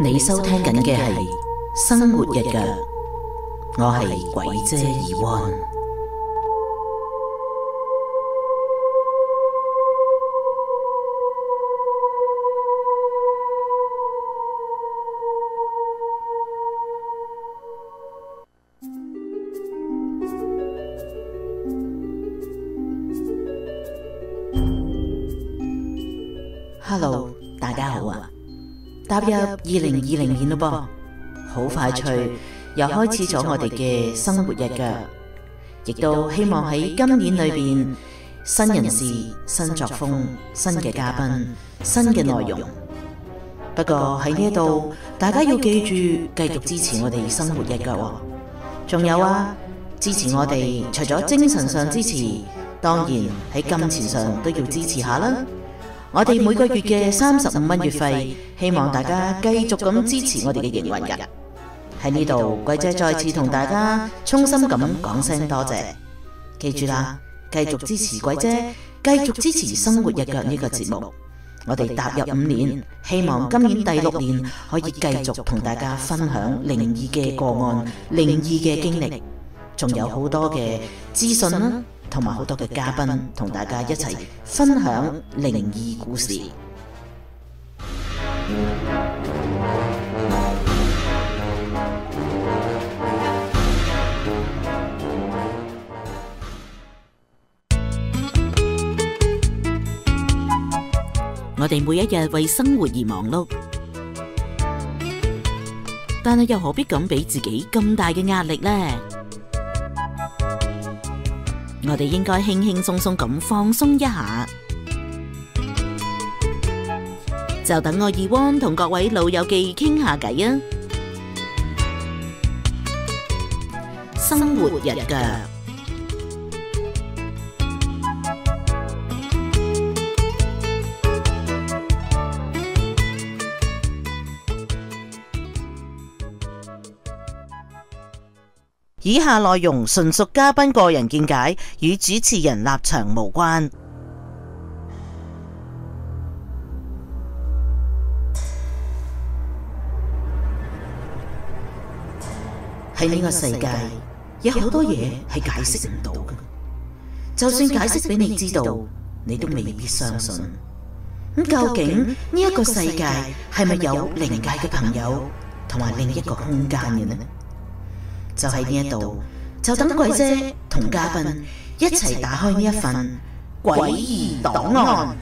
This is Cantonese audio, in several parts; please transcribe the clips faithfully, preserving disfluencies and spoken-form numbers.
你收聽緊嘅係生活日劇，我係鬼姐怡安。Hello， 大家好啊！踏入二零二零年咯噃，好快脆又開始咗我哋嘅生活日劇，亦都希望喺今年裏邊新人士、新作風、新嘅嘉賓、新嘅內容。不過喺呢度，大家要記住繼續支持我哋生活日劇喎。仲有啊，支持我哋除咗精神上支持，當然喺金錢上都要支持下啦。我哋每個月嘅三十五蚊月費，希望大家繼續咁支持我哋嘅營運㗎。喺呢度，鬼姐再次同大家衷心咁講聲多謝。記住啦，繼續支持鬼姐，繼續支持生活日劇呢個節目。我哋踏入五年，希望今年第六年可以繼續同大家分享靈異嘅個案、靈異嘅經歷，仲有好多嘅資訊啦。同埋好多嘅嘉賓同大家一齊分享靈異故事。我哋每一日為生活而忙碌，但係又何必咁俾自己咁大嘅壓力呢？我哋應該輕輕鬆鬆咁放鬆一下，就等我怡安同各位老友記傾下偈啊！生活日劇，以下內容純屬嘉賓個人見解，與主持人立場無關。喺呢個世界，有好多嘢係解釋唔到嘅，就算解釋俾你知道，你都未必相信。咁究竟呢一個世界係咪有靈界嘅朋友同埋另一個空間嘅呢？就喺呢一度，就等鬼姐同嘉賓一齊打開呢一份詭異檔案。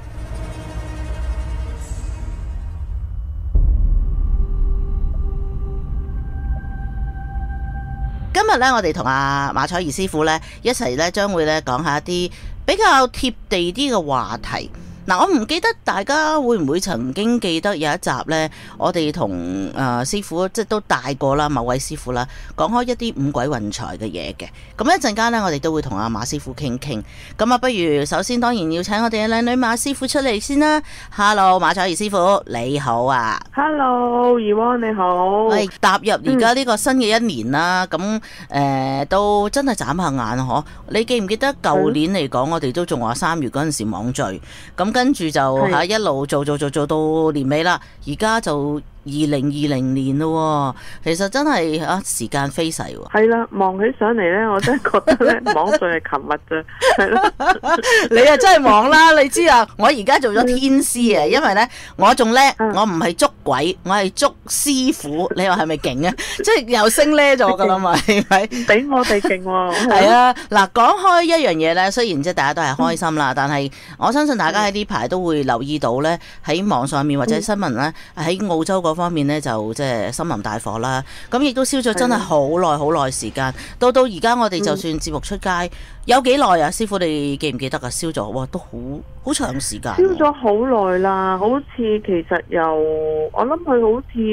今日咧，我哋同阿馬彩怡師傅咧一齊咧，將會咧講下一啲比較貼地啲嘅話題。嗱，我唔記得大家會唔會曾經記得有一集呢，我哋同誒師傅即係都帶過啦，某位師傅啦，講開一啲五鬼運財嘅嘢嘅。咁一陣間呢，我哋都會同阿馬師傅傾傾。咁啊，不如首先當然要請我哋嘅靚女馬師傅出嚟先啦。Hello， 馬彩怡師傅，你好啊。 Hello， 怡安你好。 係踏入而家呢個新嘅一年啦，咁誒、嗯呃、都真係眨下眼嗬。你記唔記得舊年嚟講，我哋都仲話三月嗰陣時網聚咁。跟住就嚇一路做做做做到年尾啦，而家就二零二零年咯，其實真係啊時間飛逝喎。 係啦，忙起上嚟咧，我真係覺得咧，網聚係琴日啫，係咯。 你啊真係忙啦，你知啊，我而家做咗天師啊，因為咧我仲叻，我唔係捉鬼，我係捉師傅。你話係咪勁啊？即係又升咧咗噶啦嘛，係咪？ 比我哋勁喎。 係啊，嗱，講開一樣嘢咧，雖然即係大家都係開心啦，但係我相信大家喺呢排都會留意到咧，喺網上面或者新聞咧，喺澳洲嗰方面咧就即係森林大火啦，咁亦都燒咗真係好耐好耐時間，到到而家我哋就算節目出街，嗯、有幾耐啊？師傅你記唔記得啊？燒咗哇，都好好長時間。 燒咗好耐啦，好似其實由我諗佢好似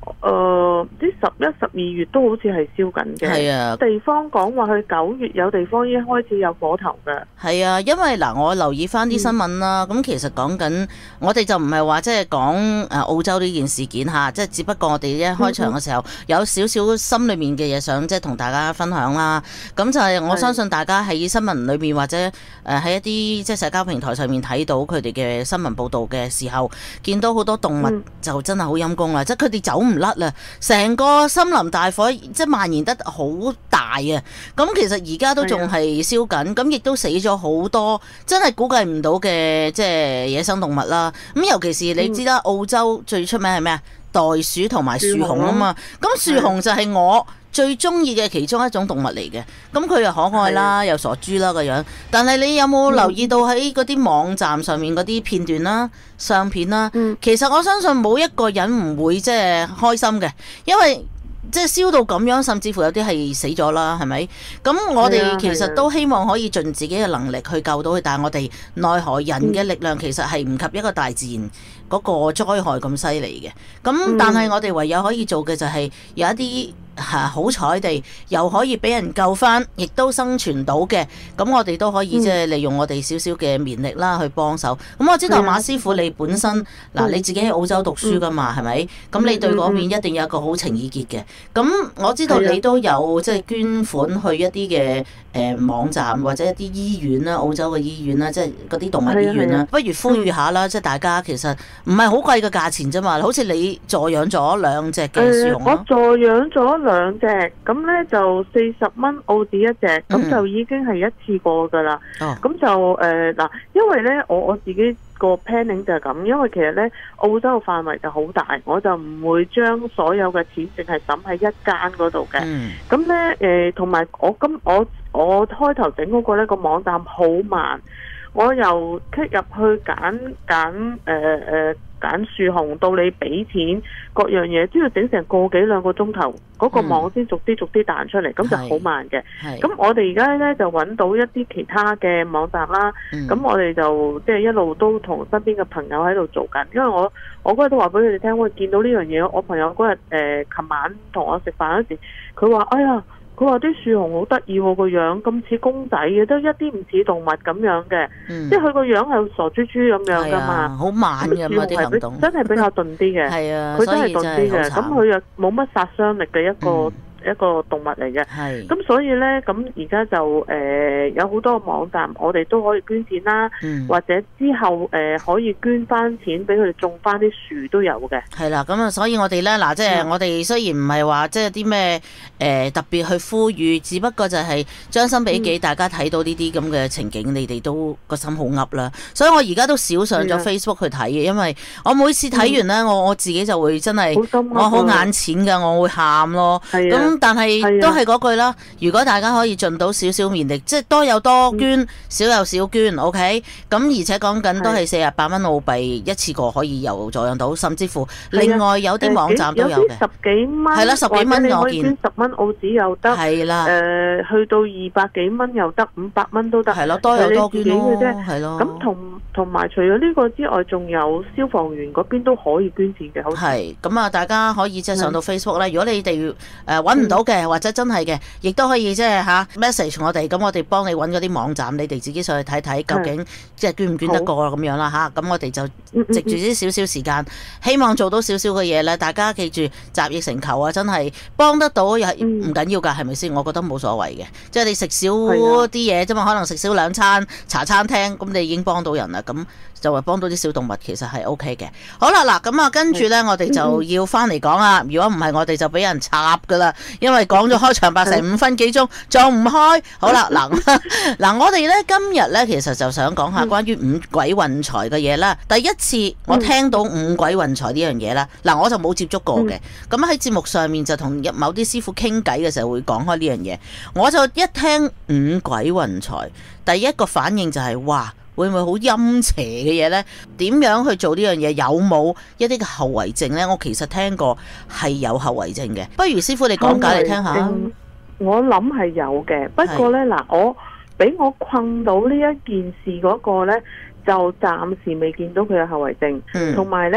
誒啲十一、十二月都好似係燒緊嘅。 係啊， 地方講話佢九月有地方已經開始有火頭嘅。 係啊，因為嗱，我留意翻啲新聞啦，咁、嗯、其實講緊我哋就唔係話即係講誒澳洲呢件事件嚇，即係只不過我哋一開場嘅時候、嗯、有少少心裏面嘅嘢想即係同大家分享啦。咁就係我相信大家喺新聞裏面或者誒喺一啲即係社交平台上面睇到佢哋嘅新聞報導嘅時候，見到好多動物就真係好陰功啦，嗯、即係佢哋走唔甩啦，成個森林大火即係蔓延得好大啊！咁其實而家都仲係燒緊，咁亦都死咗好多，真係估計唔到嘅即係野生動物啦。咁尤其是你知啦，澳洲最出名係咩啊？袋鼠同埋樹熊啊嘛。咁樹熊就係我最中意嘅其中一種動物嚟嘅。咁佢又可愛啦，又傻豬啦個樣。但係你有冇留意到喺嗰啲網站上面嗰啲片段啦、相片啦？其實我相信冇一個人唔會即係開心嘅，因為即係燒到咁樣，甚至乎有啲係死咗啦，係咪？咁我哋其實都希望可以盡自己嘅能力去救到佢，但係我哋奈何人嘅力量其實係唔及一個大自然嗰個災害咁犀利嘅。咁但係我哋唯有可以做嘅就係有一啲嚇好彩地又可以俾人救翻，亦都生存到嘅。咁我哋都可以即係利用我哋少少嘅綿力啦去幫手。咁我知道馬師傅你本身嗱你自己喺澳洲讀書噶嘛，係咪？咁你對嗰邊一定有一個好情意結嘅。咁我知道你都有即係捐款去一啲嘅誒網站或者一啲醫院啦，澳洲嘅醫院啦，即係嗰啲動物醫院啦。不如呼籲下啦，即係大家其實唔係好貴嘅價錢啫嘛。好似你助養咗兩隻嘅樹熊， 我助養咗兩隻，咁咧就四十蚊澳紙一隻，咁、嗯、就已經係一次過噶啦。咁、哦、就誒嗱、呃，因為咧我我自己個 planning 就係咁，因為其實咧澳洲嘅範圍就好大，我就唔會將所有嘅錢淨係抌喺一間嗰度嘅。咁咧誒，同埋、呃、我今我我開頭整嗰個咧個網站好慢，我由 click 入去揀揀誒誒揀樹熊到你俾錢各樣嘢，都要整成個幾兩個鐘頭，嗰、那個網先逐啲逐啲彈出嚟，咁、嗯、就好慢嘅。咁我哋而家咧就揾到一啲其他嘅網站啦，咁、嗯、我哋就即係、就是、一路都同身邊嘅朋友喺度做緊，因為我我嗰日都話俾佢哋聽，我見到呢樣嘢，我朋友嗰日誒琴晚同我食飯嗰時，佢話哎呀。佢話啲樹熊好得意喎，個樣咁似公仔嘅，都一啲唔似動物咁樣嘅、嗯，即係佢個樣係傻豬豬咁樣噶嘛，好、啊、慢嘅嘛啲行動，真係比較鈍啲嘅，係啊，佢真係鈍啲嘅，咁佢又冇乜殺傷力嘅一個。嗯一個動物嚟嘅，咁所以呢，咁而家就誒、呃、有好多網站，我哋都可以捐錢啦、嗯，或者之後誒、呃、可以捐翻錢俾佢哋種翻啲樹都有嘅。係啦，咁啊，所以我哋呢，嗱，即係我哋雖然唔係話即係啲咩誒特別去呼籲，只不過就係將心比己，嗯、大家睇到呢啲咁嘅情景，你哋都個心好噏啦。所以我而家都少上咗 Facebook 去睇嘅，因為我每次睇完呢，嗯、我我自己就會真係我好眼淺㗎，我會喊咯。咁但係都係嗰句啦，如果大家可以盡到少少綿力，即係多有多捐，嗯、少有少捐 ，OK？咁而且講緊都係四十八蚊澳幣一次過可以由助養到，甚至乎另外有啲網站都有嘅，十幾蚊，係啦，十幾蚊我見，十蚊澳紙又得，係啦，誒、呃，去到二百幾蚊又得，五百蚊都得，係咯，多有多捐咯，係咯。咁同同埋除咗呢個之外，仲有消防員嗰邊都可以捐錢嘅，好係。咁啊，大家可以即係上到 Facebook 咧，如果你哋誒揾唔到嘅。或者真係嘅，亦都可以即係嚇 message 我哋，咁我哋幫你揾嗰啲網站，你哋自己上去睇睇，究竟即係捐唔捐得過咁樣啦嚇。咁我哋就藉住啲少少時間，希望做到少少嘅嘢咧。大家記住集腋成裘啊！真係幫得到又係唔緊要㗎，係咪先？我覺得冇所謂嘅，即係你食少啲嘢啫嘛，可能食少兩餐茶餐廳，咁你已經幫到人啦。咁就係幫到啲小動物，其實係 OK 嘅。好啦，嗱咁啊，跟住咧，我哋就要翻嚟講啦。如果唔係，我哋就俾人插㗎啦，因為講咗開場白成五分幾鐘，仲唔開？好啦，嗱嗱，我哋咧今日咧其實就想講下關於五鬼運財嘅嘢啦。第一次我聽到五鬼運財呢樣嘢啦，嗱我就冇接觸過嘅。咁喺節目上面就同某啲師傅傾偈嘅時候會講開呢樣嘢，我就一聽五鬼運財，第一個反應就係哇！會唔會好陰邪嘅嘢呢？點樣去做呢樣嘢？有冇一啲嘅後遺症呢？我其實聽過係有後遺症嘅，不如師傅你講解嚟聽下。我諗係有嘅，不過呢，嗱，我俾我困到呢一件事嗰個呢，就暫時未見到佢有後遺症，同埋呢。誒、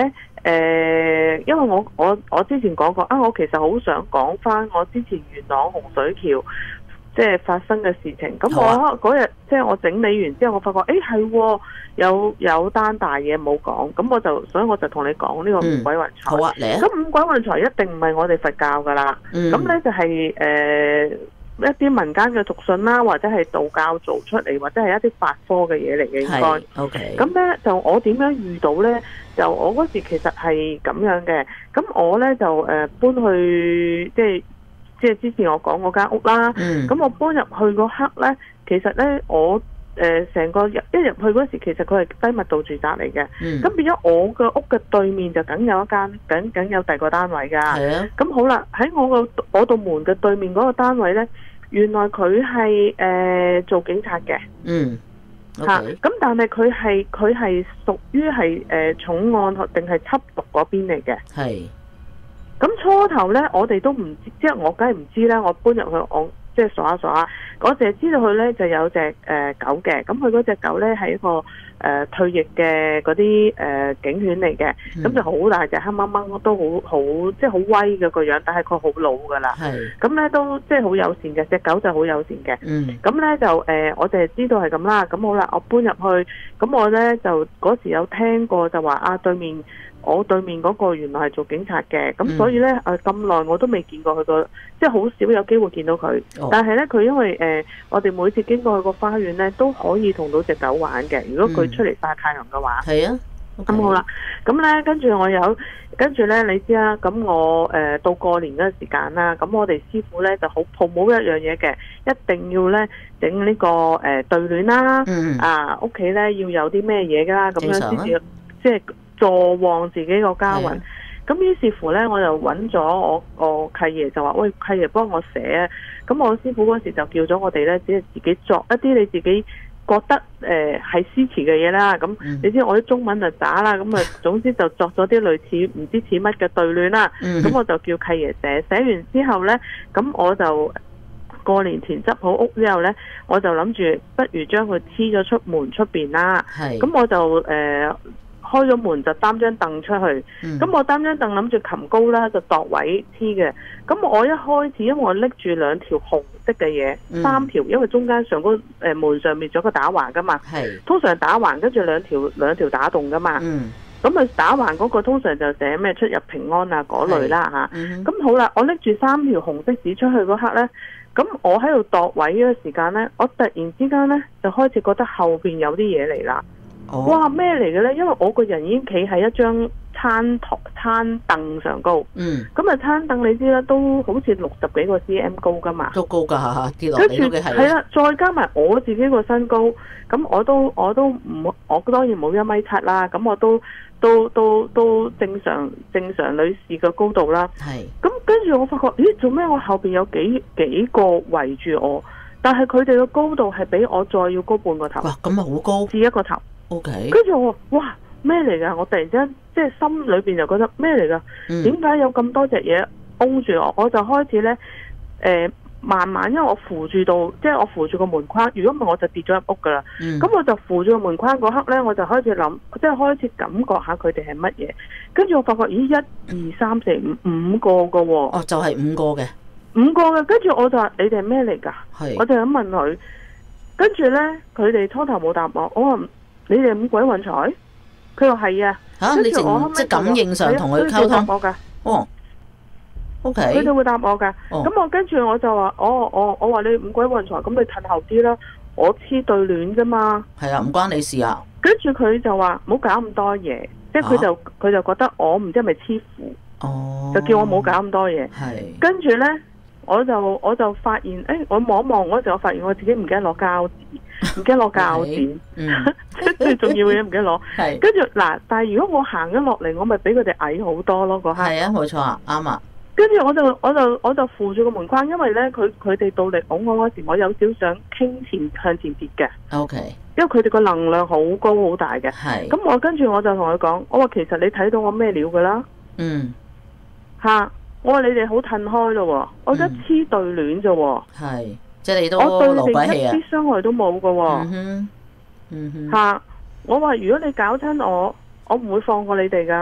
誒，因為我我我之前講過啊，我其實好想講翻我之前元朗洪水橋即係發生嘅事情。咁我嗰日即係我整理完之後，我發覺誒係有有單大嘢冇講，咁我就所以我就同你講呢個五鬼運財。 好啊，嚟啊！ 咁五鬼運財一定唔係我哋佛教噶啦，咁咧、嗯、就係、是、誒。呃一啲民間嘅俗信啦，或者係道教做出嚟，或者係一啲法科嘅嘢嚟嘅應該。 OK。 咁咧就我點樣遇到咧？就我嗰時其實係咁樣嘅。咁我咧就誒、呃、搬去即係即係之前我講嗰間屋啦。咁、嗯、我搬入去嗰刻咧，其實咧我誒成、呃、個入一入去嗰時，其實佢係低密度住宅嚟嘅。咁、嗯、變咗我嘅屋嘅對面就梗有一間，梗梗有第二個單位㗎。係啊。咁好啦，喺我個我度門嘅對面嗰個單位咧。原來佢係誒做警察嘅，嗯，吓、okay. 咁、啊、但係佢係佢係屬於係誒重案定係緝毒嗰邊嚟嘅，係。咁初頭咧，我哋都唔知，即係我梗係唔知啦。我搬入去，我即係傻下傻下，我淨係知道佢咧就有隻誒、呃、狗嘅。咁佢嗰隻狗咧係一個誒、呃、退役嘅嗰啲誒警犬嚟嘅，咁、嗯、就好大隻，黑掹掹都好好，即係好威嘅個樣，但係佢好老噶啦。係。咁咧都即係好友善嘅，隻狗就好友善嘅。嗯。咁咧就誒、呃，我淨係知道係咁啦。咁好啦，我搬入去，咁我咧就嗰時有聽過就話啊，對面。我對面嗰個原來係做警察嘅，咁所以咧誒咁耐我都未見過佢個，即係好少有機會見到佢。Oh. 但係咧佢因為誒、呃、我哋每次經過佢個花園咧都可以同到隻狗玩嘅。如果佢出嚟曬太陽嘅話，係、嗯、啊。咁、okay. 好啦，咁咧跟住我有跟住咧你知啦，咁我誒、呃、到過年嗰個時間啦，咁我哋師傅咧就好抱冇一樣嘢嘅，一定要咧整呢、這個誒、呃、對聯啦，嗯、啊屋企咧要有啲咩嘢噶啦，咁樣先至即係。助旺自己個家運，咁於是乎咧，我就揾咗我我契爺就話：喂，契爺幫我寫啊！咁我師傅嗰時就叫咗我哋咧，只係自己作一啲你自己覺得誒係詩詞嘅嘢啦。咁、嗯、你知我啲中文就渣啦，咁啊總之就作咗啲類似唔知似乜嘅對聯啦。咁、嗯、我就叫契爺寫，寫完之後咧，咁我就過年前執好屋之後咧，我就諗住不如將佢黐咗出門出邊啦。咁我就誒。呃開咗門就擔張凳出去，咁、嗯、我擔張凳諗住擒高啦，就度位黐嘅。咁我一開始因為我拎住兩條紅色嘅嘢、嗯，三條，因為中間上嗰誒門上面仲有個打橫噶嘛，通常打橫跟住兩條兩條打洞噶嘛。咁、嗯、啊打橫嗰個通常就寫咩出入平安啊嗰類啦吓。咁、嗯、好啦，我拎住三條紅色紙出去嗰刻呢，咁我喺度度位嘅時間呢，我突然之間呢，就開始覺得後邊有啲嘢嚟啦。Oh. 哇咩嚟嘅咧？因為我個人已經企喺一張餐台餐凳上高，嗯，咁啊餐凳你知啦，都好似六十幾個 cm 高噶嘛，都高噶，跌落嚟都幾係。係啦，再加埋我自己個身高，咁我都我都唔，我當然冇一米七啦，咁我都都都都正常正常女士嘅高度啦。係，咁跟住我發覺，咦，做咩我後邊有幾幾個圍住我，但係佢哋嘅高度係比我再要高半個頭。哇，咁啊好高，至一個頭。O K，跟住我話哇咩嚟噶？我突然之間即係心裏邊就覺得咩嚟噶？點解有咁多隻嘢擁住我？我就開始咧誒、呃，慢慢因為我扶住到，即係我扶住個門框。如果唔係我就跌咗入屋噶啦。咁、嗯、我就扶住個門框嗰刻咧，我就開始諗，即係開始感覺下佢哋係乜嘢。跟住我發覺咦，一二三四五五個噶喎。哦，就係、是、五個嘅，五個嘅。跟住我就話你哋係咩嚟噶？係，我就咁問佢。跟住咧，佢哋初頭冇答我。我話。你哋五鬼運財？佢話係啊，吓、啊、你淨即係感應上同佢溝通我噶。哦，O K，佢哋會答我噶。咁、哦、我跟住我就話，哦，我我話你五鬼運財，咁你褪後啲啦。我黐對聯啫嘛。係啊，唔關你事啊。跟住佢就話唔好搞咁多嘢，即係佢就佢就覺得我唔知係咪黐符。哦，就叫我唔好搞咁多嘢。係。跟住咧，我就我就發現，誒、欸，我望一望嗰時，我發現我自己唔記得攞膠紙，唔記得攞膠紙。嗯。最重要嘅嘢唔記得攞，跟住嗱，但係如果我行咗落嚟，我咪比佢哋矮好多咯，嗰刻。係啊，冇錯啊，啱啊。跟住我就我就我就扶住個門框，因為咧佢佢哋到嚟拱我嗰時，我有少想傾前向前跌嘅。O K。因為佢哋個能量好高好大嘅。係。咁我跟住我就同佢講，我話其實你睇到我咩料噶啦。嗯。吓，我話你哋好褪開咯，我而家黐對聯啫。係。即係你都我對你哋一啲傷害都冇噶。嗯哼。嗯哼，吓！我話如果你搞親我，我唔會放過你哋噶。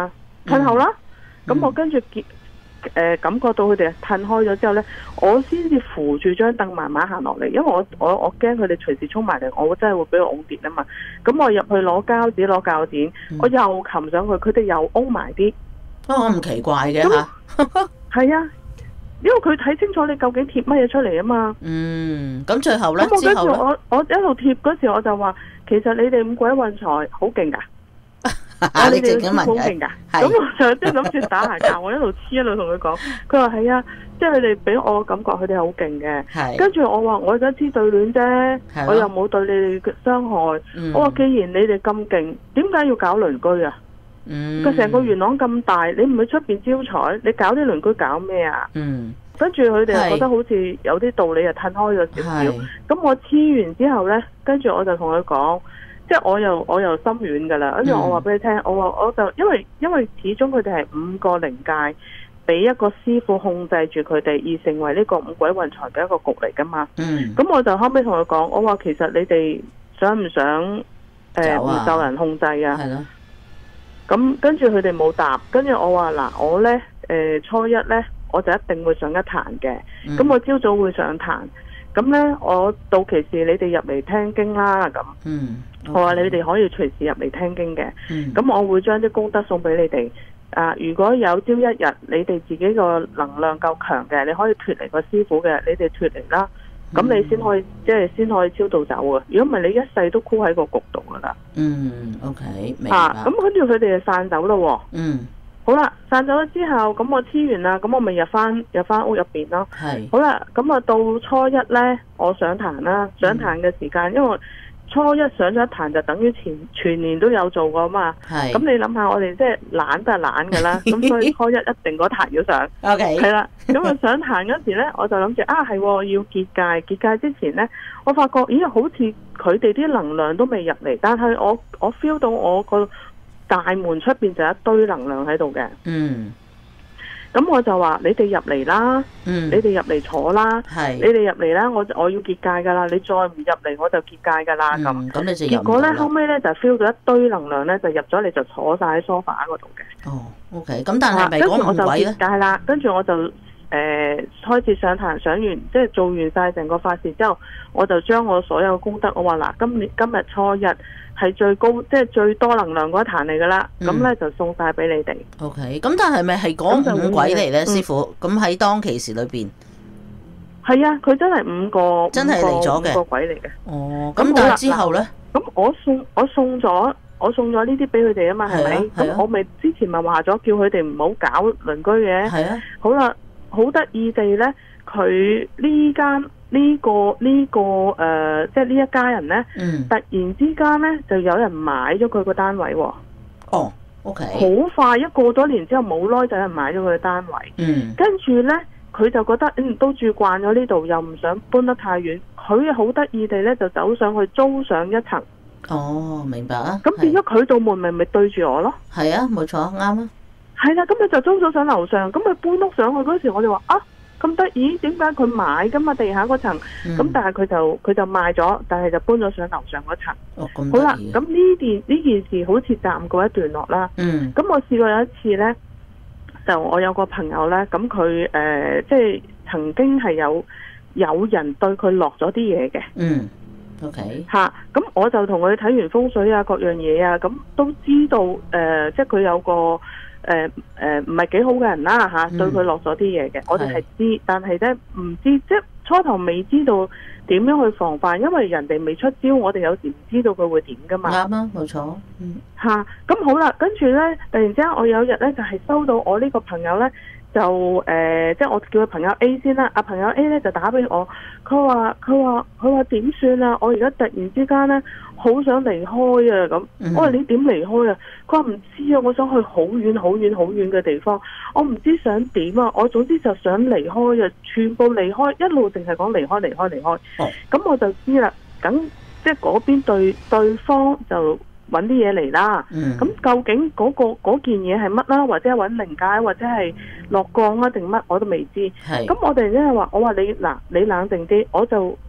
褪後啦。咁、嗯、我跟住結誒感覺到佢哋褪開咗之後咧，我先至扶住張凳慢慢行落嚟，因為我我我驚佢哋隨時衝埋嚟，我真係會俾我㧬跌啊嘛。咁我入去攞膠紙攞鉸剪，嗯、我又擒上去，佢哋又㧬埋啲。 啊，我唔奇怪嘅嚇。 係啊。因為佢睇清楚你究竟貼乜嘢出嚟啊嘛。 嗯，咁最後咧， 咁我跟住之後我我一路貼嗰時，我就話其實你哋五鬼運財好勁噶，我你哋好勁噶。咁我就即係諗住打下架，我一路黐一路同佢講。佢話係啊，即係佢哋俾我感覺佢哋好勁嘅。跟住我話我而家知對聯啫，我又冇對你哋傷害。嗯、我話既然你哋咁勁，點解要搞鄰居啊？佢成、嗯、個元朗咁大，你唔去出邊招財，你搞啲鄰居搞咩啊？嗯，跟住佢哋覺得好似有啲道理，就褪開咗少少。咁我黐完之後呢，跟住我就同佢講，即係我又我又心軟噶啦。跟住我話俾你聽，我話我就因為因為始終佢哋係五個靈界，俾一個師傅控制住佢哋，而成為呢個五鬼運財嘅一個局嚟噶嘛。嗯，咁我就後尾同佢講，我話其實你哋想唔想誒唔、呃、受人控制啊？係咯。咁跟住佢哋冇答，跟住我話嗱，我呢，誒、呃、初一呢，我就一定會上一壇嘅，咁、嗯、我朝早會上壇，咁呢，我到期時你哋入嚟聽經啦，咁，嗯 okay. 我話你哋可以隨時入嚟聽經嘅，咁、嗯、我會將啲功德送俾你哋，啊，如果有朝一日你哋自己個能量夠強嘅，你可以脫離個師傅嘅，你哋脫離啦。咁你先可以，即係先可以超度走啊！如果唔係，你一世都箍喺個局度噶啦。嗯 ，OK，明白。咁跟住佢哋就散走咯。嗯，好啦，散走咗之後，咁我黐完啦，咁我咪入翻入翻屋入邊咯。係是。好啦，咁啊到初一咧，我上壇啦，上壇嘅時間，嗯、因為初一上咗一壇就等於全全年都有做過嘛。係是。咁你諗下，我哋即係懶都係懶噶啦，咁所以初一一定嗰壇要上。OK。係啦，咁啊上壇嗰時咧，我就諗住啊係要結界，結界之前咧，我發覺咦好似佢哋啲能量都未入嚟，但係我我 feel 到我個大門出邊就有一堆能量喺度嘅。嗯。咁我就話你哋入嚟啦，嗯、你哋入嚟坐啦，是你哋入嚟啦，我我要結界噶啦，你再唔入嚟我就結界噶啦咁。咁、嗯、你就結果咧後尾咧就 feel 到一堆能量咧就入咗嚟就坐晒喺梳化嗰度嘅。哦 ，OK，咁但係咪講五鬼咧？跟住我就結界啦，跟住我就誒、呃、開始上壇，上完即係做完晒成個法事之後，我就將我所有功德，我話嗱，今年今日初一。係最高，即係最多能量嗰一壇嚟噶啦，咁咧、嗯、就送晒俾你哋。O K，咁但係咪係講五鬼嚟咧，師傅？咁喺、嗯、當其時裏邊，係啊，佢真係五個，真係嚟咗嘅五個鬼嚟嘅。哦，咁但係之後咧，咁我送我送咗我送咗呢啲俾佢哋啊嘛，係咪？咁、啊、我咪之前咪話咗叫佢哋唔好搞鄰居嘅。係啊，好啦，好得意地咧，佢呢間。呢、這個呢、這個誒、呃，即係呢一家人咧，嗯、突然之間咧就有人買咗佢個單位喎。哦，OK。好快，一過咗年之後冇耐就有人買咗佢嘅單位。嗯。跟住咧，佢就覺得嗯都住慣咗呢度，又唔想搬得太遠，佢好得意地咧就走上去租上一層。哦，明白啊。咁變咗佢道門咪咪對住我咯。係啊，冇錯，啱啊。係啦，咁佢就租咗上樓上，咁佢搬屋上去嗰時，我就話啊。咁得意，點解佢買噶嘛地下嗰層？咁、嗯、但係佢就佢就賣咗，但係就搬咗上樓上嗰層。哦，咁好啦，咁呢件呢件事好似暫告一段落啦。嗯。咁我試過有一次呢，就我有個朋友呢，咁佢誒即係曾經係有有人對佢落咗啲嘢嘅。嗯。O K。嚇！咁我就同佢睇完風水啊，各樣嘢啊，咁都知道誒、呃，即係佢有個。誒誒唔係幾好嘅人啦嚇，啊嗯、對佢落咗啲嘢嘅，我哋係知，是但係咧唔知，即係初頭未知道點樣去防範，因為人哋未出招，我哋有時唔知道佢會點噶嘛。啱啊，冇錯。嗯嚇，咁、啊、好啦，跟住咧，突然之間我有日咧就係、是、收到我呢個朋友咧。就誒、呃，即係我叫佢朋友 A 先啦。阿朋友 A 咧就打俾我，佢話佢話佢話點算啊？我而家突然之間咧好想離開啊！咁、嗯、我話你點離開啊？佢話唔知啊，我想去好遠好遠好遠嘅地方，我唔知想點啊！我總之就想離開啊，全部離開，一路淨係講離開離開離開。哦，咁我就知啦。咁即係嗰邊對對方就揾啲嘢嚟啦，咁、嗯、究竟嗰、嗰個件嘢係乜啦？或者係揾靈界，或者係落降啊，定乜我都未知。咁是我哋咧話，我話你嗱，你冷靜啲，我就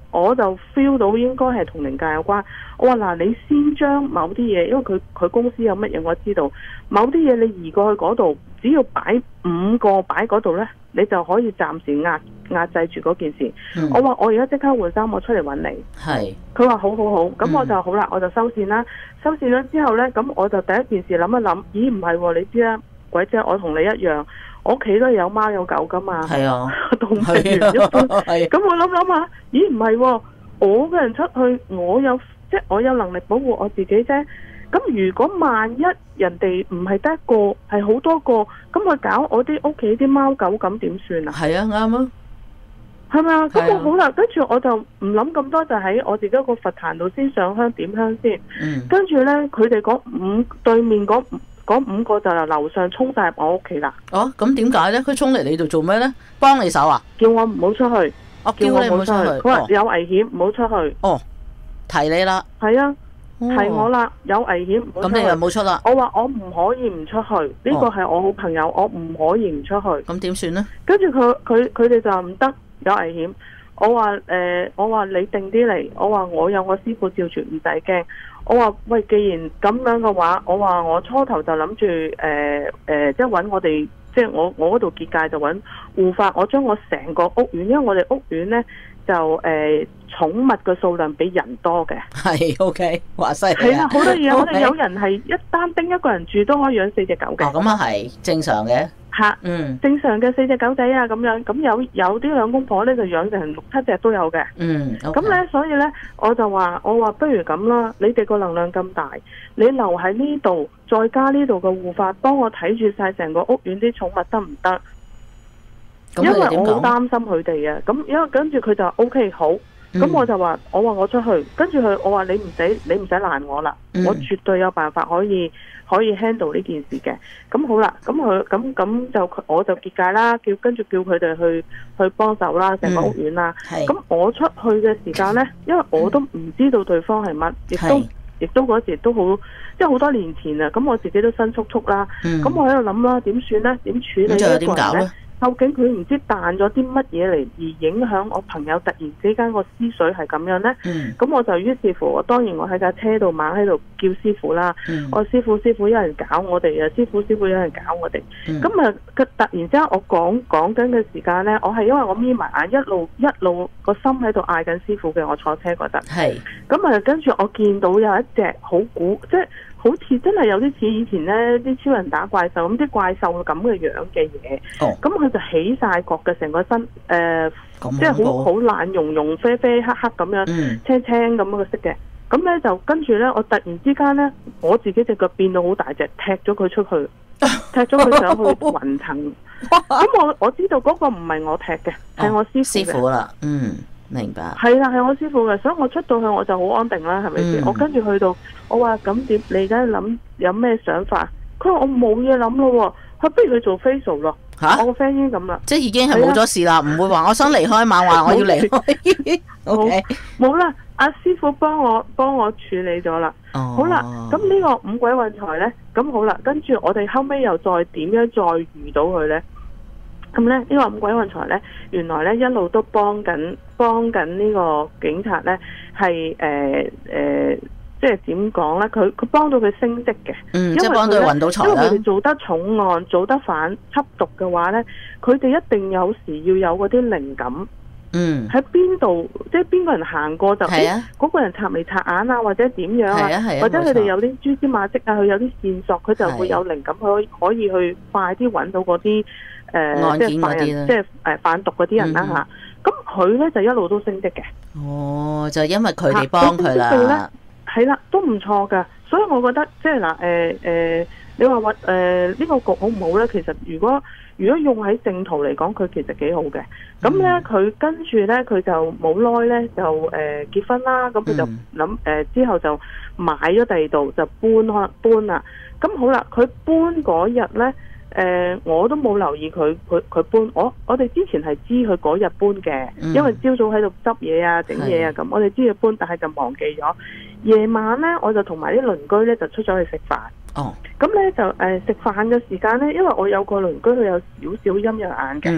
我就 feel 到應該係同靈界有關。我話嗱，你先將某啲嘢，因為佢佢公司有乜嘢我知道，某啲嘢你移過去嗰度，只要擺五個擺嗰度呢，你就可以暫時壓壓制住嗰件事。嗯、我話我而家即刻換衫，我出嚟揾你。係。佢話好好好，咁我就、嗯、好啦，我就收線啦。收線咗之後呢，咁我就第一件事諗一諗，咦唔係喎，你知啦，鬼姐我同你一樣。我屋企都有貓有狗噶嘛，係啊，動物園一般。咁我諗諗下，咦唔係喎，我個人出去，我有即係我有能力保護我自己啫。咁如果萬一人哋唔係得一個，係好多個，咁我搞我啲屋企啲貓狗咁點算啊？係啊，啱啊，係咪啊？咁我好啦，跟住我就唔諗咁多，就喺我自己個佛壇度先上香點香先。嗯。跟住咧，佢哋嗰五對面嗰五。嗰五個就由樓上衝晒入我屋企啦。哦，咁點解咧？佢衝嚟你度做咩咧？幫你手啊？叫我唔好出去。我叫你唔好出去。佢話有危險，唔好出去。哦，提你啦。係啊，提我啦，有危險唔好出去。咁你又冇出啦？我話我唔可以唔出去，呢個係我好朋友，我唔可以唔出去。咁點算咧？跟住佢佢佢哋就唔得，有危險。我話誒、呃，我話你定啲嚟。我話我有我師傅照住，唔使驚。我話喂，既然咁樣嘅話，我話我初頭就諗住誒誒，即係揾我哋，即係我我嗰度結界就揾護法，我將我成個屋苑，因為我哋屋苑呢就誒、呃、寵物嘅數量比人多嘅。係 OK， 話犀利。係啊，好多嘢，我哋有人係一單丁一個人住都可以養四隻狗嘅。哦，咁啊係正常嘅。吓，嗯，正常嘅四隻狗仔啊，咁樣，咁有有啲兩公婆咧就養成六七隻都有嘅，嗯，咁咧、okay. 所以咧我就話，我話不如咁啦，你哋個能量咁大，你留喺呢度，再加呢度嘅護法，幫我睇住晒成個屋苑啲寵物得唔得？因為我好擔心佢哋啊，咁因為跟住佢就 O K 好，咁、嗯、我就話，我話我出去，跟住佢，我話你唔使你唔使攔我啦、嗯，我絕對有辦法可以。可以 handle 呢件事嘅，咁好啦，咁佢咁咁就我就結界啦，叫跟住叫佢哋去去幫手啦，成個屋苑啦。咁、嗯、我出去嘅時間呢，因為我都唔知道對方係乜，亦都亦都嗰時都好，即係好多年前啊，咁我自己都新速速啦。咁、嗯、我喺度諗啦，點算呢？點處理呢一個人呢？究竟佢唔知彈咗啲乜嘢嚟而影響我朋友突然之間個思緒係咁樣呢？咁、嗯、我就於是乎，當然我喺架車度猛喺度叫師傅啦。嗯、我師傅師傅有人搞我哋啊！師傅師傅有人搞我哋。咁、嗯、啊，佢突然之間我講講緊嘅時間呢，我係因為我眯埋眼一路一路個心喺度嗌緊師傅嘅，我坐車嗰陣。係。咁啊，跟住我見到有一隻好古，即係。好似真係有啲似以前呢啲超人打怪獸咁，啲怪獸咁嘅樣嘅嘢。哦，咁佢就起晒角嘅成個身，誒、呃，即係好好爛溶溶、啡啡黑黑咁樣，嗯、青青咁樣嘅色嘅。咁咧就跟住咧，我突然之間咧，我自己隻腳變到好大隻，踢咗佢出去，踢咗佢上去雲層。咁我我知道嗰個唔係我踢嘅，係、哦、我師傅嘅。師傅啦，嗯。明白，係啦，係我師傅嘅，所以我出到去我就好安定啦，係咪先？我跟住去到，我話咁點？你而家諗有咩想法？佢話我冇嘢諗咯，佢不如去做 facial 咯。吓，我個 friend 已經咁啦，即係已經係冇咗事啦，唔會話我想離開嘛，話我要離開。OK，冇啦，阿師傅幫我幫我處理咗啦。哦，好啦，咁呢個五鬼運財咧，咁好啦，跟住我哋後尾又再點樣再遇到佢咧？咁咧呢個五鬼運財咧，原來咧一路都幫緊幫緊呢個警察咧，係誒誒，即係點講咧？佢佢幫到佢升職嘅，嗯，因為即係幫到佢運到財啦。因為佢哋做得重案，做得反緝毒嘅話咧，佢哋一定有時要有嗰啲靈感。嗯，喺邊度？即係邊個人行過就係啊？嗰個人插眉插眼啊，或者點樣啊？係啊係啊，或者佢哋有啲蛛絲馬跡啊，佢有啲線索，佢就會有靈感，佢可以可以去快啲揾到嗰啲。誒、呃，即係犯人，即係誒販毒嗰啲人啦吓，咁佢咧就一路都升職嘅。哦，就因為佢哋幫佢啦，係啦，都唔錯噶。所以我覺得即係嗱，誒、呃、誒、呃，你話話誒呢個局好唔好咧？其實如果如果用喺正途嚟講，佢其實幾好嘅。咁咧，佢跟住咧，佢就冇耐咧就誒、呃、結婚啦。咁佢就諗誒、呃、之後就買咗第二度就搬可搬啦。咁好啦，佢搬嗰日咧。誒、呃，我都冇留意佢佢佢搬，我我哋之前係知佢嗰日搬嘅、嗯，因為朝早喺度執嘢啊、整嘢啊咁，我哋知佢搬，但係就忘記咗。夜晚咧，我就同埋啲鄰居咧就出咗去食飯。哦，咁咧就誒食飯嘅時間咧，因為我有個鄰居佢有少少陰陽眼嘅，咁、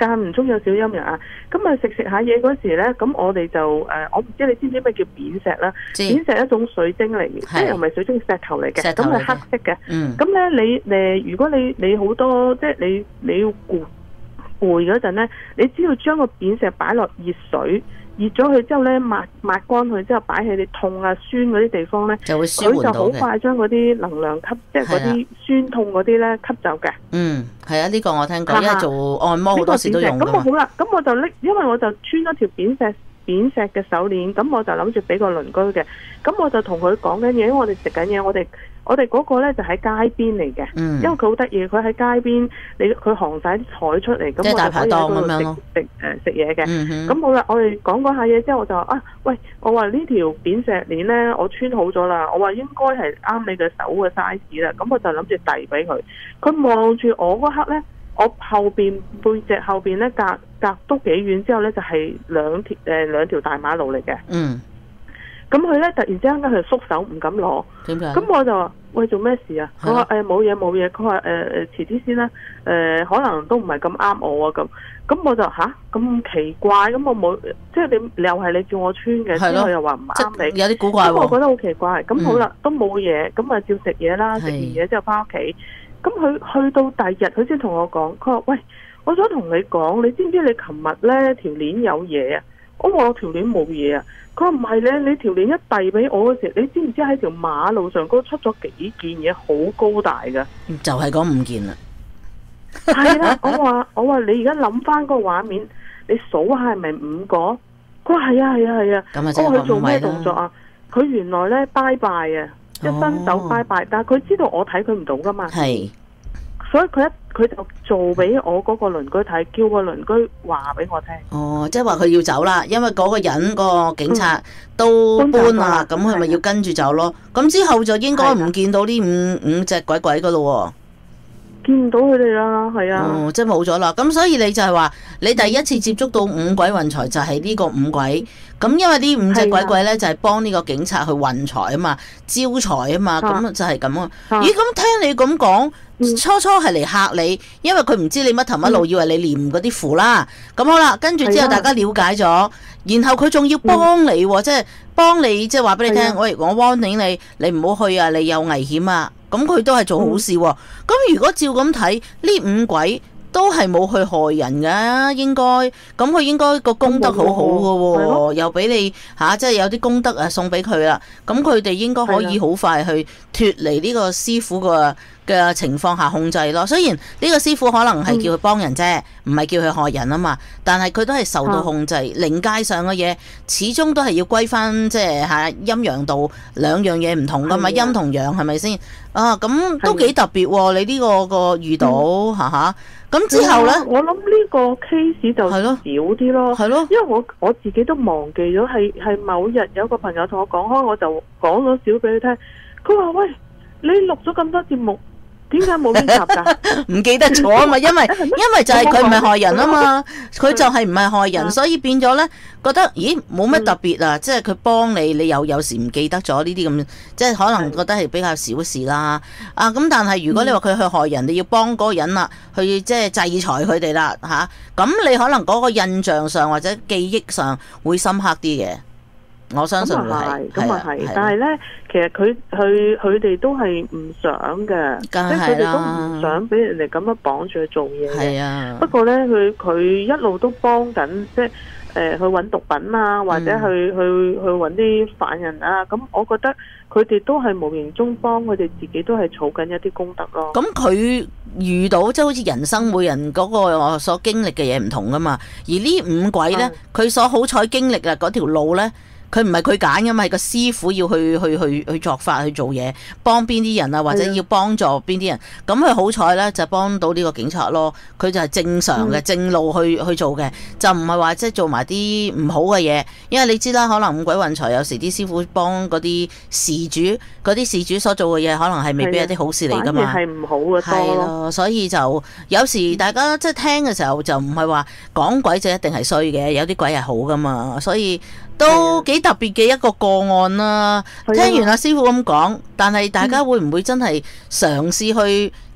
間唔中有少陰陽啊。咁啊食食下嘢嗰時咧，咁我哋就誒、呃，我唔知你知唔知咩叫扁石啦？扁石係一種水晶嚟嘅，即係又唔係水晶，石頭嚟嘅，咁係黑色嘅。嗯。咁咧你誒，如果你你好多即係你你要攰攰嗰陣咧，你只要將個扁石擺落熱水。熱咗佢之後咧，抹抹乾佢之後，擺喺你痛啊、酸嗰啲地方咧，就會舒緩到嘅。佢就好快將嗰啲能量吸，即係嗰啲酸痛嗰啲咧吸走嘅。嗯，係啊，呢、呢個我聽過，因為做按摩好多時都用㗎嘛。咁我好啦，咁我就拎，因為我就穿咗條扁石扁石嘅手鏈，咁我就諗住俾個鄰居嘅。咁我就同佢講緊嘢，因為我哋食緊嘢，我哋。我哋嗰個咧就喺街邊嚟嘅，嗯、因為佢好得意，佢喺街邊，你佢行晒啲台出嚟，咁我就可以喺度食食誒食嘢嘅。咁、嗯、好啦，我哋講講下嘢之後，我就話啊，喂，我話呢條扁石鏈咧，我穿好咗啦，我話應該係啱你嘅手嘅 size 啦，咁我就諗住遞俾佢。佢望住我嗰刻咧，我後邊背脊後邊咧隔隔都幾遠之後咧，就係、是、兩條誒兩條大馬路嚟嘅。嗯。咁佢咧突然之間咧，佢縮手唔敢攞。點解？咁我就話：喂，做咩事啊？佢話：誒冇嘢冇嘢。佢話：誒誒遲啲先啦。誒、呃、可能都唔係咁啱我啊咁。咁我就吓，咁奇怪。咁我冇即係你又係你叫我穿嘅，之後又話唔啱你。有啲古怪喎。咁我覺得好奇怪。咁好啦，嗯、都冇嘢。咁啊照食嘢啦。食完嘢之後翻屋企。咁佢去到第二日，佢先同我講：佢話：喂，我想同你講，你知唔知你琴日咧條鏈有嘢啊？我話我條鏈冇嘢啊。佢話唔係咧，你條鏈一遞俾我嗰時，你知唔知喺條馬路上嗰出咗幾件嘢，好高大噶？就係嗰五件啦。係啦，我話我話你而家諗翻個畫面，你數下係咪五個？佢話係啊係啊係啊。咁啊，即係佢做咩動作啊？佢原來咧拜拜啊，一伸手拜拜，但係佢知道我睇佢唔到噶嘛。係。所以佢一佢就做俾我嗰個鄰居睇，叫個鄰居話俾我聽。哦，即係話佢要走啦，因為嗰個人、個警察都搬啦，咁佢咪要跟住走咯。咁之後就應該唔見到呢五五隻鬼鬼噶咯。見唔到佢哋啦，係啊。哦，即係冇咗啦。咁所以你就係話，你第一次接觸到五鬼運財就係呢個五鬼。咁因為呢五隻鬼鬼咧就係幫呢個警察去運財啊嘛，招財啊嘛，咁就係咁啊。咦，咁聽你咁講，初初係嚟嚇你，因為佢唔知你乜頭乜路，以為你念嗰啲符啦。咁好啦，跟住之後大家了解咗，然後佢仲要幫你，即係幫你，即係話俾你聽，喂，我 warning你，你唔好去啊，你有危險啊。咁佢都係做好事喎。咁如果照咁睇，呢五鬼都係冇去害人㗎，應該咁佢應該個功德好好㗎喎，又俾你嚇，即係有啲功德啊送俾佢啦。咁佢哋應該可以好快去脫離呢個師傅個嘅情況下控制咯。雖然呢個師傅可能係叫佢幫人啫，唔係叫佢害人啊嘛，但係佢都係受到控制。靈界上嘅嘢始終都係要歸翻，即係嚇陰陽道兩樣嘢唔同噶嘛，陰同陽係咪先？啊，咁都幾特別喎！你呢個個遇到嚇嚇。咁之後咧，我諗呢個 case 就少啲咯，係咯，因為我我自己都忘記咗，係係某日有個朋友同我講開，我就講咗少俾佢聽。佢話：喂，你錄咗咁多節目，點解冇呢集㗎？唔記得咗啊嘛，因為因為就係佢唔係害人啊嘛，佢就係唔係害人，所以變咗咧覺得，咦，冇乜特別啊！即係佢幫你，你有有時唔記得咗呢啲咁，即係可能覺得係比較小事啦。啊，咁但係如果你話佢去害人，你要幫嗰個人啦，去即係制裁佢哋啦，嚇，咁你可能嗰個印象上或者記憶上會深刻啲嘅。我相信會係，咁啊係，但係咧，其實佢佢佢哋都係唔想嘅，即係佢哋都唔想俾人哋咁樣綁住去做嘢嘅。係啊，不過咧，佢佢一路都幫緊，即係誒去揾毒品啊，或者去、嗯、去去揾啲犯人啊。咁我覺得佢哋都係無形中幫佢哋自己，都係儲緊一啲功德咯。咁佢遇到即係好似人生每人嗰個所經歷嘅嘢唔同噶嘛，而呢五鬼咧，佢、嗯、所好彩經歷啊嗰條路咧。佢唔係佢揀噶嘛，係個師傅要去去去去作法去做嘢，幫邊啲人啊，或者要幫助邊啲人。咁佢好彩咧，就幫到呢個警察咯。佢就係正常嘅、嗯、正路去去做嘅，就唔係話即係做埋啲唔好嘅嘢。因為你知啦，可能五鬼運財有時啲師傅幫嗰啲事主，嗰啲事主所做嘅嘢，可能係未必係啲好事嚟噶嘛。係唔好嘅多咯。所以就有時大家即係聽嘅時候，就唔係話講鬼就一定係衰嘅，有啲鬼係好噶嘛。所以都幾特別嘅一個個案啦。聽完阿師傅咁講，但係大家會唔會真係嘗試去即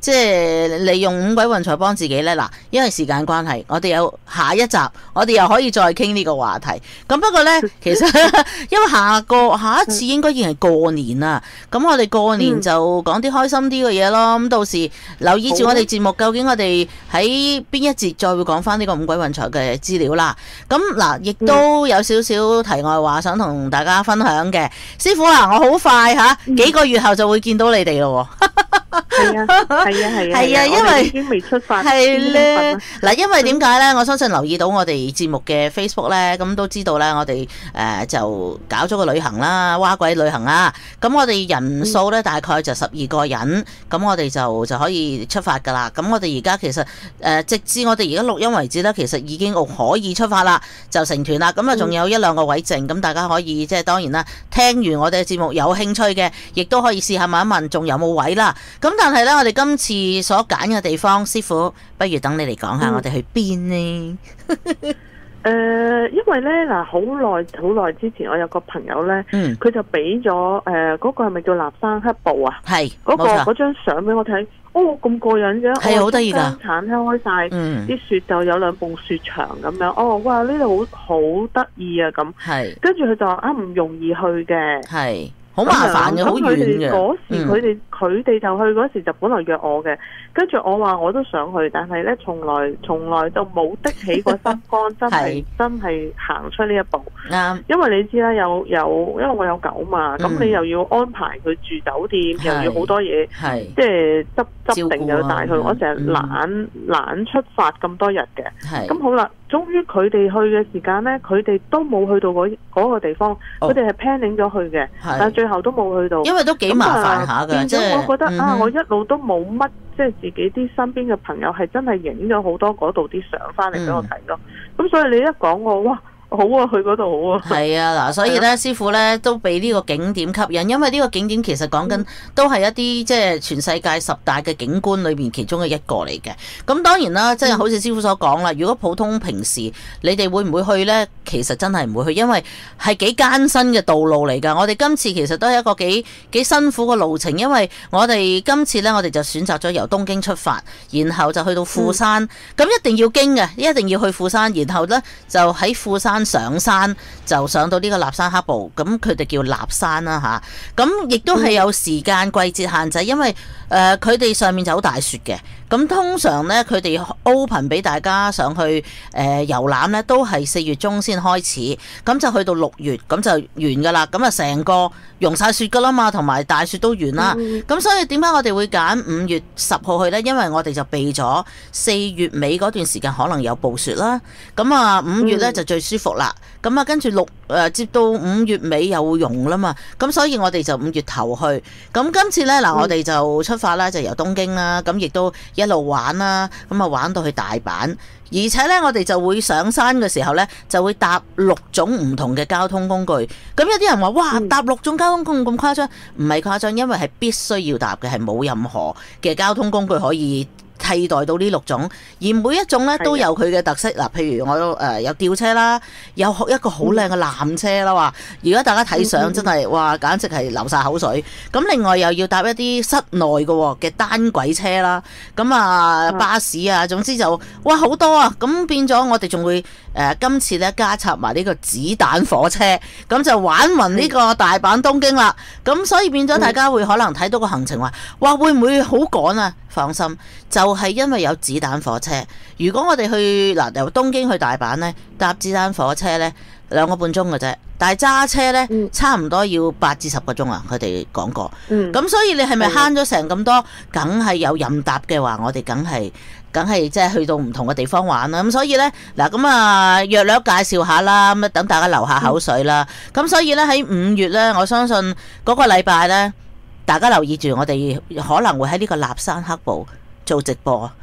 即係利用五鬼運財幫自己呢？嗱，因為時間關係，我哋有下一集，我哋又可以再傾呢個話題。咁不過呢，其實因為下個下一次應該已經係過年啦，咁我哋過年就講啲開心啲嘅嘢咯。咁到時留意住我哋節目，究竟我哋喺邊一節再會講翻呢個五鬼運財嘅資料啦。咁嗱，亦都有少少題外話想同大家分享嘅。師傅啊，我好快吓，幾個月後就會見到你哋咯。 係啊，係啊，係啊，係啊，因為已經未出發。 係咧，嗱，因為點解咧？我相信留意到我哋節目嘅 Facebook 咧，咁都知道咧，我哋誒就搞咗個旅行啦，蛙鬼旅行啦。咁我哋人數咧大概就十二個人，咁我哋就就可以出發噶啦。咁我哋而家其實誒，直至我哋而家錄音為止咧，其實已經可以出發啦，就成團啦。咁啊，仲有一兩個位剩，咁大家可以即係當然啦，聽完我哋嘅節目有興趣嘅，亦都可以試下問一問，仲有冇位啦。咁但係咧，我哋今次所揀嘅地方，師傅，不如等你嚟講下，我哋去邊呢？ 誒、呃，因為咧嗱，好耐好耐之前，我有個朋友咧，佢、嗯、就俾咗誒嗰個係咪叫立山黑布啊？係嗰、那個嗰張相俾我睇，哦咁過癮嘅，係好得意㗎，橙開晒，啲、嗯、雪就有兩埲雪牆咁樣，哦哇呢度好好得意啊咁，係跟住佢就話啊唔容易去嘅，係。好麻煩嘅，好遠嘅。嗰時佢哋佢哋就去嗰時就本來約我嘅，跟住我話我都想去，但係咧從來從來都冇的起過心肝，真係真係行出呢一步。啱，因為你知啦，有有因為我有狗嘛，咁、嗯、你又要安排佢住酒店，又要好多嘢，即係執執定又要帶佢。我成日懶懶出發咁多日嘅，咁好啦。終於佢哋去嘅時間呢，佢哋都冇去到嗰嗰個地方，佢哋係 planning 咗去嘅，但係最後都冇去到，因為都幾麻煩下㗎。即係我覺得、嗯、啊，我一路都冇乜，即係自己啲身邊嘅朋友係真係影咗好多嗰度啲相翻嚟俾我睇咯。咁、嗯、所以你一講我，哇！好啊，去嗰度好啊。係啊，嗱，所以咧，師傅咧都俾呢個景點吸引，因為呢個景點其實講緊都係一啲即係全世界十大嘅景觀裏面其中嘅一個嚟嘅。咁當然啦，即係好似師傅所講啦，如果普通平時你哋會唔會去咧？其實真係唔會去，因為係幾艱辛嘅道路嚟㗎。我哋今次其實都係一個幾幾辛苦嘅路程，因為我哋今次咧，我哋就選擇咗由東京出發，然後就去到富山，咁、嗯、一定要經嘅，一定要去富山，然後咧就喺富山上山就上到呢個立山黑部，咁佢哋叫立山啦吓，咁亦都係有時間季節限制，因為誒佢哋上面就好大雪嘅，咁通常咧佢哋 open 俾大家上去誒、呃、遊覽咧，都係四月中先開始，咁就去到六月咁就完噶啦，咁啊成個融晒雪噶啦嘛，同埋大雪都完啦，咁、嗯、所以點解我哋會揀五月十號去咧？因為我哋就避咗四月尾嗰段時間可能有暴雪啦，咁啊五月咧就最舒服啦。咁啊，跟住六誒接到五月尾又會融啦嘛，咁所以我哋就五月頭去。咁今次呢，嗱，我哋就出發啦，就由東京啦，咁亦都一路玩啦，咁啊玩到去大阪，而且呢，我哋就會上山嘅時候呢，就會搭六種唔同嘅交通工具。咁有啲人話：哇，搭六種交通工具咁誇張？唔係誇張，因為係必須要搭嘅，係冇任何嘅交通工具可以替代到呢六種，而每一種咧都有佢嘅特色。嗱，譬如我誒有吊車啦，有一個好靚嘅纜車啦，話而家大家睇相真係哇，簡直係流晒口水。咁另外又要搭一啲室內嘅嘅單軌車啦，咁啊巴士啊，總之就哇好多啊。咁變咗我哋仲會誒、呃、今次咧加插埋呢個子彈火車，咁就玩勻呢個大阪東京啦。咁所以變咗大家會可能睇到個行程話，哇會唔會好趕啊？放心，就係因為有子彈火車。如果我哋去嗱由東京去大阪呢，搭子彈火車呢，兩個半鐘嘅啫，但係揸車呢，嗯、差唔多要八至十個鐘啊！佢哋講過。咁、嗯、所以你係咪慳咗成咁多？梗係有任搭嘅話，我哋梗係梗係即係去到唔同嘅地方玩啦。咁所以呢，嗱咁啊，約略介紹下啦，咁等大家流下口水啦。咁、嗯、所以呢，喺五月呢，我相信嗰個禮拜呢。大家留意住，我哋可能會喺呢個立山黑部做直播。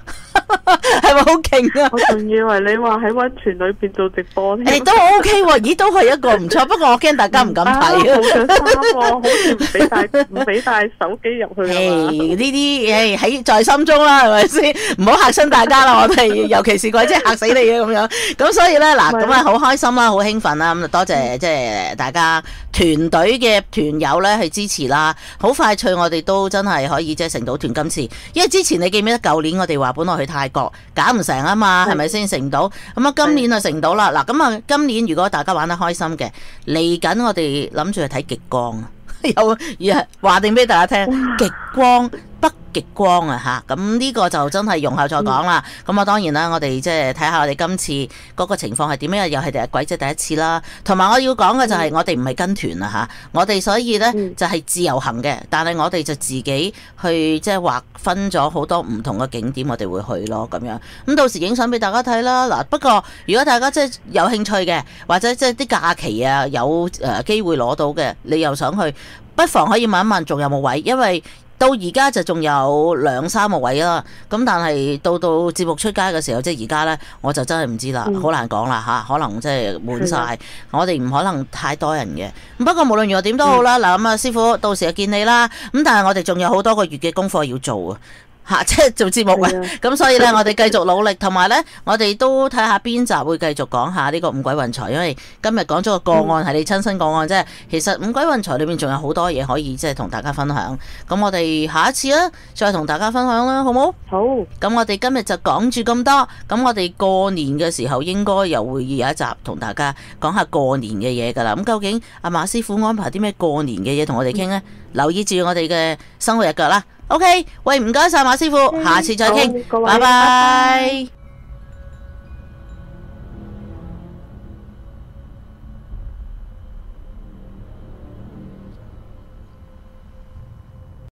係咪好勁啊？ 我仲以為你話喺溫泉裏邊做直播添。 誒，都 OK 喎，咦，都係一個唔錯。不過我驚大家唔敢睇啊。 冇着衫喎，好似唔俾帶唔俾帶手機入去啊嘛。 呢啲誒喺在心中啦，係咪先？唔好嚇親大家啦，我哋尤其是鬼即係嚇死你嘅咁樣。咁所以咧嗱，咁啊好開心啦，好興奮啦。咁多謝即係大家團隊嘅團友咧去支持啦。好快脆，我哋都真係可以即係成到團今次。因為之前你記唔記得舊年我哋話本來去泰國搞唔成啊嘛，係咪先成唔到？咁啊今年就成到啦。嗱咁啊今年如果大家玩得開心嘅，嚟緊我哋諗住去睇極光啊！有話定俾大家聽，極光北極光啊吓，咁呢個就真係容後再講啦。咁啊、嗯、當然啦，我哋即係睇下我哋今次嗰個情況係點樣，又係第一鬼即係第一次啦。同埋我要講嘅就係我哋唔係跟團啊吓，我哋所以呢就係自由行嘅，但係我哋就自己去即係劃分咗好多唔同嘅景點，我哋會去咯咁樣。咁到時影相俾大家睇啦。嗱，不過如果大家即係有興趣嘅，或者即係啲假期啊有誒機會攞到嘅，你又想去，不妨可以問一問仲有冇位，因為到而家就仲有兩三個位啦。咁但係到到節目出街嘅時候，即係而家呢，我就真係唔知啦，好、嗯、難講啦嚇，可能即係滿晒，的我哋唔可能太多人嘅。不過無論如何點都好啦，嗱咁啊師傅，到時就見你啦。咁但係我哋仲有好多個月嘅功課要做啊。吓，即係做節目啊！咁的所以咧，我哋繼續努力，同埋咧，我哋都睇下邊集會繼續講下呢個五鬼運財，因為今日講咗個個案係、嗯、你親身個案，即係其實五鬼運財裏面仲有好多嘢可以即係同大家分享。咁我哋下一次咧，再同大家分享啦，好冇？好。咁我哋今日就講住咁多。咁我哋過年嘅時候應該又會有一集同大家講下過年嘅嘢噶啦。咁究竟阿馬師傅安排啲咩過年嘅嘢同我哋傾咧？嗯、留意住我哋嘅生活日腳啦。OK，喂，唔該晒馬師傅，下次再傾，拜拜。